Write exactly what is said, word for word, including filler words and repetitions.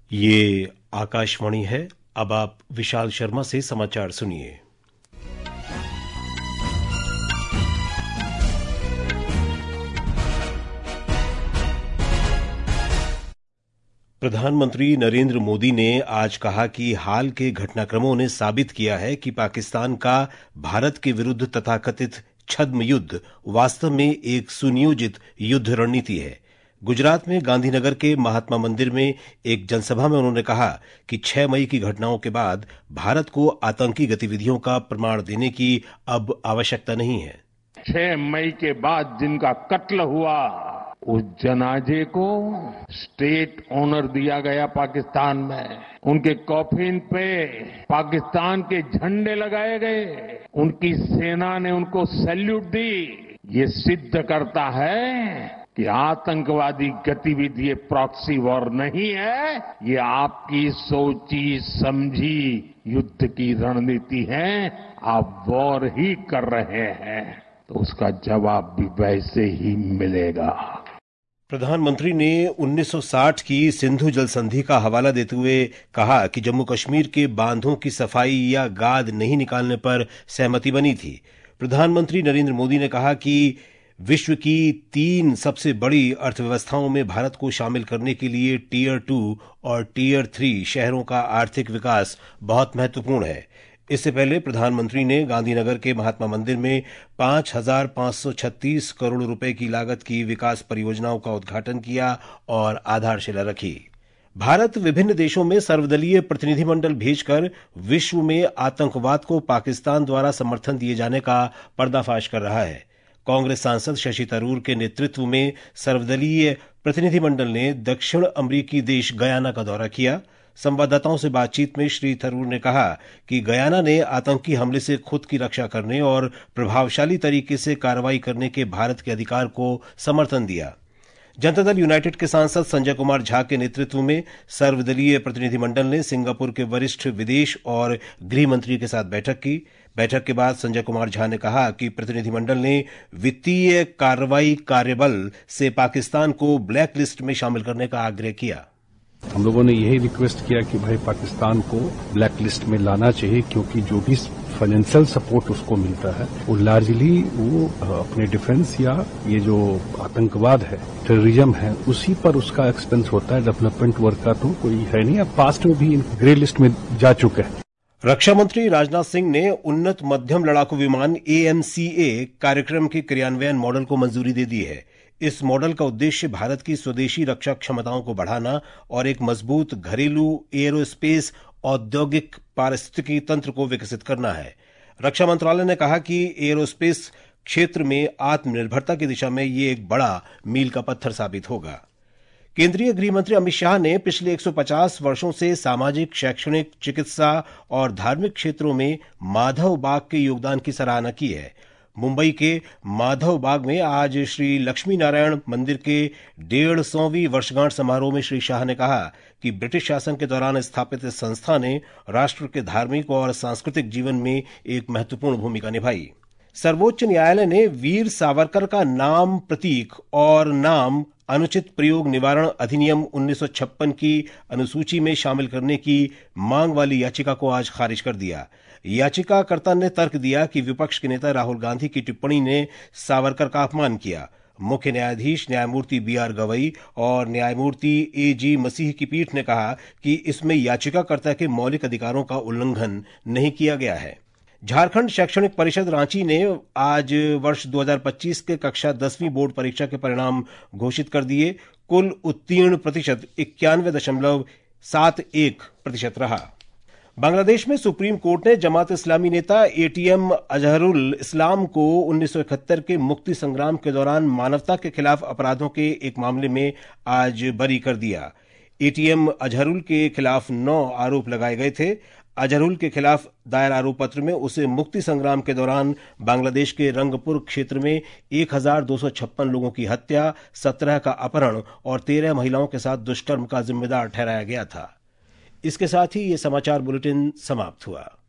ये आकाशवाणी है। अब आप विशाल शर्मा से समाचार सुनिए। प्रधानमंत्री नरेंद्र मोदी ने आज कहा कि हाल के घटनाक्रमों ने साबित किया है कि पाकिस्तान का भारत के विरुद्ध तथाकथित छद्म युद्ध वास्तव में एक सुनियोजित युद्ध रणनीति है। गुजरात में गांधीनगर के महात्मा मंदिर में एक जनसभा में उन्होंने कहा कि छह मई की घटनाओं के बाद भारत को आतंकी गतिविधियों का प्रमाण देने की अब आवश्यकता नहीं है। छह मई के बाद जिनका कत्ल हुआ, उस जनाजे को स्टेट ऑनर दिया गया पाकिस्तान में। उनके कॉफिन पे पाकिस्तान के झंडे लगाए गए। उनकी सेना ने उनको सैल्यूट दी। ये सिद्ध करता है कि आतंकवादी गतिविधि प्रॉक्सी वॉर नहीं है, ये आपकी सोची समझी युद्ध की रणनीति है। आप वॉर ही कर रहे हैं तो उसका जवाब भी वैसे ही मिलेगा। प्रधानमंत्री ने उन्नीस सौ साठ की सिंधु जल संधि का हवाला देते हुए कहा कि जम्मू कश्मीर के बांधों की सफाई या गाद नहीं निकालने पर सहमति बनी थी। प्रधानमंत्री नरेंद्र मोदी ने कहा कि विश्व की तीन सबसे बड़ी अर्थव्यवस्थाओं में भारत को शामिल करने के लिए टीयर टू और टीयर थ्री शहरों का आर्थिक विकास बहुत महत्वपूर्ण है। इससे पहले प्रधानमंत्री ने गांधीनगर के महात्मा मंदिर में पांच हजार पांच सौ छत्तीस करोड़ रुपए की लागत की विकास परियोजनाओं का उद्घाटन किया और आधारशिला रखी। भारत विभिन्न देशों में सर्वदलीय प्रतिनिधिमंडल भेजकर विश्व में आतंकवाद को पाकिस्तान द्वारा समर्थन दिए जाने का पर्दाफाश कर रहा है। कांग्रेस सांसद शशि थरूर के नेतृत्व में सर्वदलीय प्रतिनिधिमंडल ने दक्षिण अमेरिकी देश गयाना का दौरा किया। संवाददाताओं से बातचीत में श्री थरूर ने कहा कि गयाना ने आतंकी हमले से खुद की रक्षा करने और प्रभावशाली तरीके से कार्रवाई करने के भारत के अधिकार को समर्थन दिया। जनता दल यूनाइटेड के सांसद संजय कुमार झा के नेतृत्व में सर्वदलीय प्रतिनिधिमंडल ने सिंगापुर के वरिष्ठ विदेश और गृह मंत्री के साथ बैठक की। बैठक के बाद संजय कुमार झा ने कहा कि प्रतिनिधिमंडल ने वित्तीय कार्रवाई कार्यबल से पाकिस्तान को ब्लैक लिस्ट में शामिल करने का आग्रह किया। हम लोगों ने यही रिक्वेस्ट किया कि भाई पाकिस्तान को ब्लैक लिस्ट में लाना चाहिए, क्योंकि जो भी फाइनेंशियल सपोर्ट उसको मिलता है वो लार्जली वो अपने डिफेंस या ये जो आतंकवाद है, टेररिज्म है, उसी पर उसका एक्सपेंस होता है। डेवलपमेंट वर्क का तो कोई है नहीं। अब पास्ट में भी ग्रे लिस्ट में जा चुके हैं। रक्षा मंत्री राजनाथ सिंह ने उन्नत मध्यम लड़ाकू विमान ए एम सी ए कार्यक्रम के क्रियान्वयन मॉडल को मंजूरी दे दी है। इस मॉडल का उद्देश्य भारत की स्वदेशी रक्षा क्षमताओं को बढ़ाना और एक मजबूत घरेलू एरोस्पेस औद्योगिक पारिस्थितिकी तंत्र को विकसित करना है। रक्षा मंत्रालय ने कहा कि एरोस्पेस क्षेत्र में आत्मनिर्भरता की दिशा में ये एक बड़ा मील का पत्थर साबित होगा। केंद्रीय गृह मंत्री अमित शाह ने पिछले एक सौ पचास वर्षों से सामाजिक, शैक्षणिक, चिकित्सा और धार्मिक क्षेत्रों में माधव बाग के योगदान की सराहना की है। मुंबई के माधव बाग में आज श्री लक्ष्मी नारायण मंदिर के डेढ़ सौवीं वर्षगांठ समारोह में श्री शाह ने कहा कि ब्रिटिश शासन के दौरान स्थापित इस संस्था ने राष्ट्र के धार्मिक और सांस्कृतिक जीवन में एक महत्वपूर्ण भूमिका निभाई। सर्वोच्च न्यायालय ने वीर सावरकर का नाम, प्रतीक और नाम अनुचित प्रयोग निवारण अधिनियम उन्नीस सौ छप्पन की अनुसूची में शामिल करने की मांग वाली याचिका को आज खारिज कर दिया। याचिकाकर्ता ने तर्क दिया कि विपक्ष के नेता राहुल गांधी की टिप्पणी ने सावरकर का अपमान किया। मुख्य न्यायाधीश न्यायमूर्ति बी आर गवई और न्यायमूर्ति ए जी मसीह की पीठ ने कहा कि इसमें याचिकाकर्ता के मौलिक अधिकारों का उल्लंघन नहीं किया गया है। झारखंड शैक्षणिक परिषद रांची ने आज वर्ष दो हज़ार पच्चीस के कक्षा दसवीं बोर्ड परीक्षा के परिणाम घोषित कर दिए। कुल उत्तीर्ण प्रतिशत इक्यानवे दशमलव सात एक प्रतिशत रहा। बांग्लादेश में सुप्रीम कोर्ट ने जमात इस्लामी नेता एटीएम अजहरुल इस्लाम को उन्नीस सौ इकहत्तर के मुक्ति संग्राम के दौरान मानवता के खिलाफ अपराधों के एक मामले में आज बरी कर दिया। एटीएम अजहरुल के खिलाफ नौ आरोप लगाए गए थे। अजहरुल के खिलाफ दायर आरोप पत्र में उसे मुक्ति संग्राम के दौरान बांग्लादेश के रंगपुर क्षेत्र में एक हजार दो सौ छप्पन लोगों की हत्या, सत्रह का अपहरण और तेरह महिलाओं के साथ दुष्कर्म का जिम्मेदार ठहराया गया था। इसके साथ ही ये समाचार बुलेटिन समाप्त हुआ।